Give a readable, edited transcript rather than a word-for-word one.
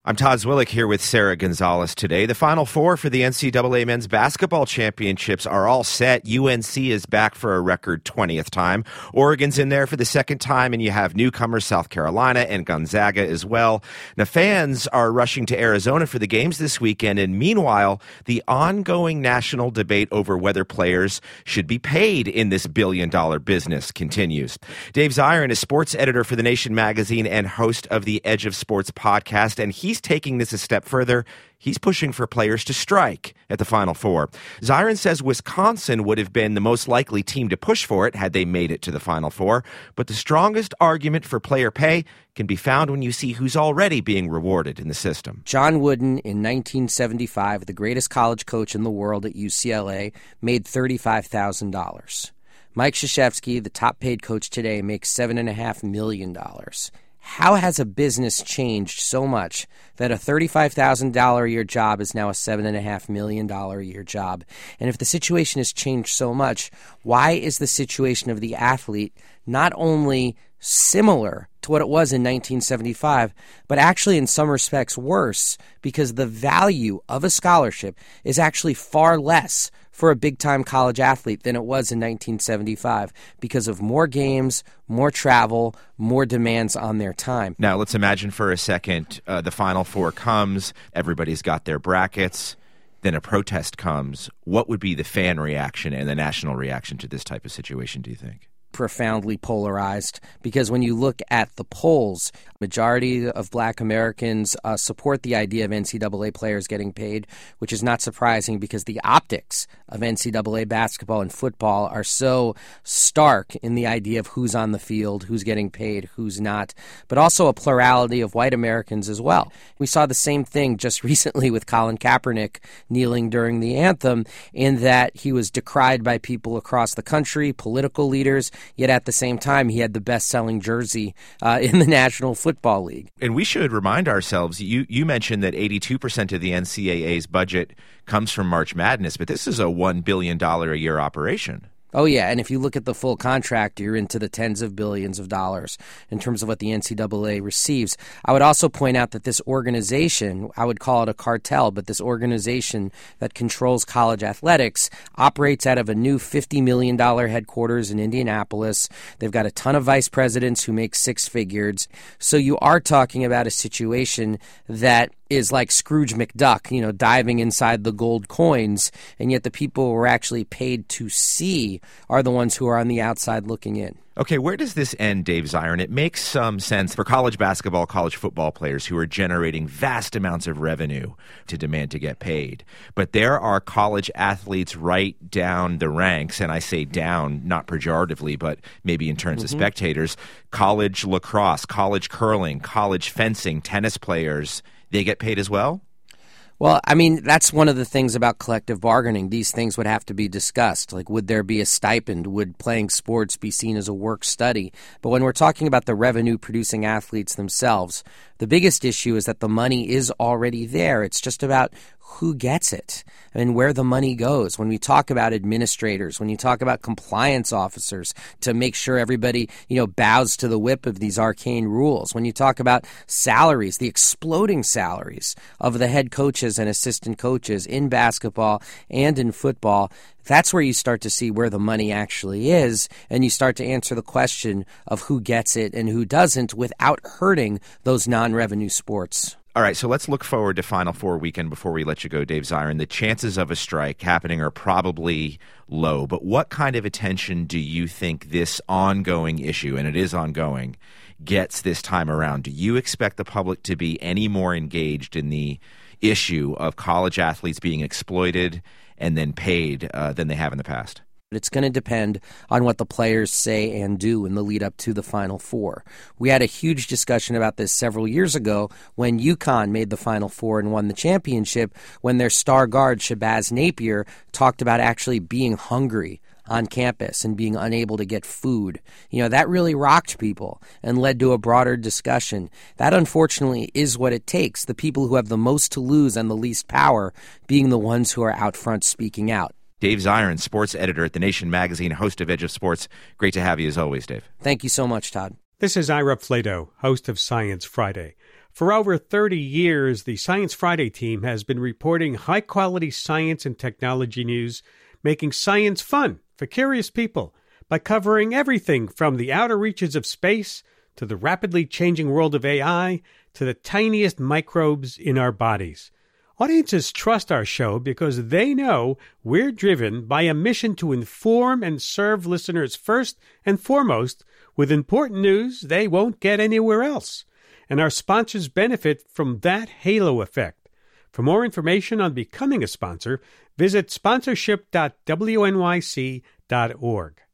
I'm Todd Zwillich here with Sarah Gonzalez today. The Final Four for the NCAA Men's Basketball Championships are all set. UNC is back for a record 20th time. Oregon's in there for the second time, and you have newcomers South Carolina and Gonzaga as well. Now, fans are rushing to Arizona for the games this weekend, and meanwhile, the ongoing national debate over whether players should be paid in this billion-dollar business continues. Dave Zirin is sports editor for The Nation magazine and host of the Edge of Sports podcast, and he's taking this a step further. He's pushing for players to strike at the Final Four. Zirin says Wisconsin would have been the most likely team to push for it had they made it to the Final Four, but the strongest argument for player pay can be found when you see who's already being rewarded in the system. John Wooden in 1975, the greatest college coach in the world at UCLA, made $35,000. Mike Krzyzewski, the top-paid coach today, makes $7.5 million. How has a business changed so much that a $35,000 a year job is now a $7.5 million a year job? And if the situation has changed so much, why is the situation of the athlete not only similar to what it was in 1975, but actually in some respects worse, because the value of a scholarship is actually far less for a big-time college athlete than it was in 1975 because of more games, more travel, more demands on their time. Now, let's imagine for a second the Final Four comes, everybody's got their brackets, then a protest comes. What would be the fan reaction and the national reaction to this type of situation, do you think? Profoundly polarized, because when you look at the polls, majority of black Americans support the idea of NCAA players getting paid, which is not surprising because the optics of NCAA basketball and football are so stark in the idea of who's on the field, who's getting paid, who's not, but also a plurality of white Americans as well. We saw the same thing just recently with Colin Kaepernick kneeling during the anthem, in that he was decried by people across the country, political leaders, yet at the same time, he had the best-selling jersey in the National Football League. And we should remind ourselves, you mentioned that 82% of the NCAA's budget comes from March Madness, but this is a $1 billion a year operation. Oh, yeah, and if you look at the full contract, you're into the tens of billions of dollars in terms of what the NCAA receives. I would also point out that this organization, I would call it a cartel, but this organization that controls college athletics operates out of a new $50 million headquarters in Indianapolis. They've got a ton of vice presidents who make six figures. So you are talking about a situation that is like Scrooge McDuck, diving inside the gold coins, and yet the people who are actually paid to see are the ones who are on the outside looking in. Okay, where does this end, Dave Zirin? It makes some sense for college basketball, college football players who are generating vast amounts of revenue to demand to get paid. But there are college athletes right down the ranks, and I say down, not pejoratively, but maybe in terms of spectators, college lacrosse, college curling, college fencing, tennis players. They get paid as well? Well, I mean, that's one of the things about collective bargaining. These things would have to be discussed. Like, would there be a stipend? Would playing sports be seen as a work study? But when we're talking about the revenue-producing athletes themselves, the biggest issue is that the money is already there. It's just about who gets it and where the money goes. When we talk about administrators, when you talk about compliance officers to make sure everybody, bows to the whip of these arcane rules. When you talk about salaries, the exploding salaries of the head coaches and assistant coaches in basketball and in football, that's where you start to see where the money actually is, and you start to answer the question of who gets it and who doesn't without hurting those non-revenue sports. All right, so let's look forward to Final Four weekend before we let you go, Dave Zirin. The chances of a strike happening are probably low, but what kind of attention do you think this ongoing issue, and it is ongoing, gets this time around? Do you expect the public to be any more engaged in the issue of college athletes being exploited and then paid than they have in the past? It's going to depend on what the players say and do in the lead up to the Final Four. We had a huge discussion about this several years ago when UConn made the Final Four and won the championship, when their star guard Shabazz Napier talked about actually being hungry on campus and being unable to get food. That really rocked people and led to a broader discussion. That, unfortunately, is what it takes, the people who have the most to lose and the least power being the ones who are out front speaking out. Dave Zirin, sports editor at The Nation magazine, host of Edge of Sports. Great to have you as always, Dave. Thank you so much, Todd. This is Ira Flato, host of Science Friday. For over 30 years, the Science Friday team has been reporting high-quality science and technology news, making science fun for curious people by covering everything from the outer reaches of space to the rapidly changing world of AI to the tiniest microbes in our bodies. Audiences trust our show because they know we're driven by a mission to inform and serve listeners first and foremost with important news they won't get anywhere else. And our sponsors benefit from that halo effect. For more information on becoming a sponsor, visit sponsorship.wnyc.org.